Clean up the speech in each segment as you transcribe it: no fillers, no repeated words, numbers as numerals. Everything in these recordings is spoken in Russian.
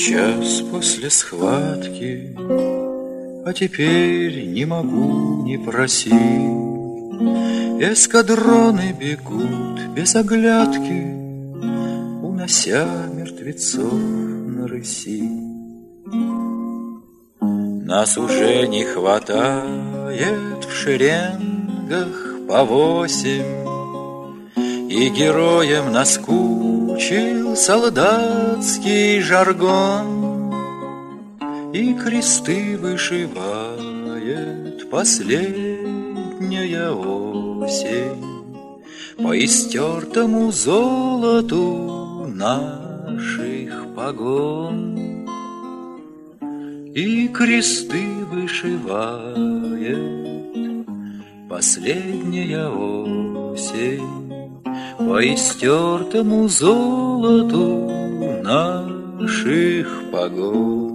час после схватки, а теперь не могу не просить. Эскадроны бегут без оглядки, унося мертвецов на рыси. Нас уже не хватает в шеренгах по 8, и героям наскучил солдатский жаргон, и кресты вышивает последняя осень по истертому золоту наших погон. И кресты вышивает последняя осень по истертому золоту наших погон.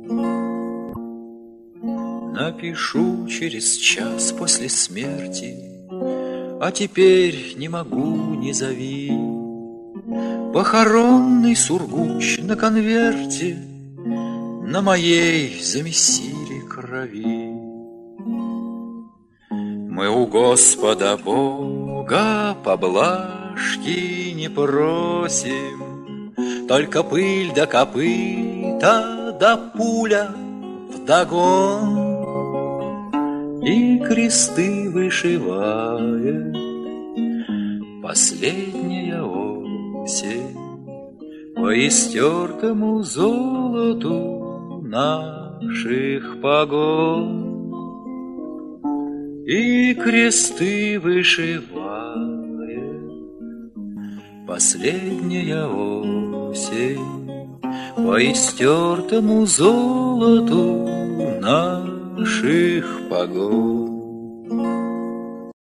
Напишу через час после смерти, а теперь не могу, не зови. Похоронный сургуч на конверте на моей замесили крови. Мы у Господа Бога поблажки не просим, только пыль да копыта да пуля вдогон. И кресты вышивает последняя осень по истертому золоту наших погон. И кресты вышивает последняя осень по истертому золоту наших погон.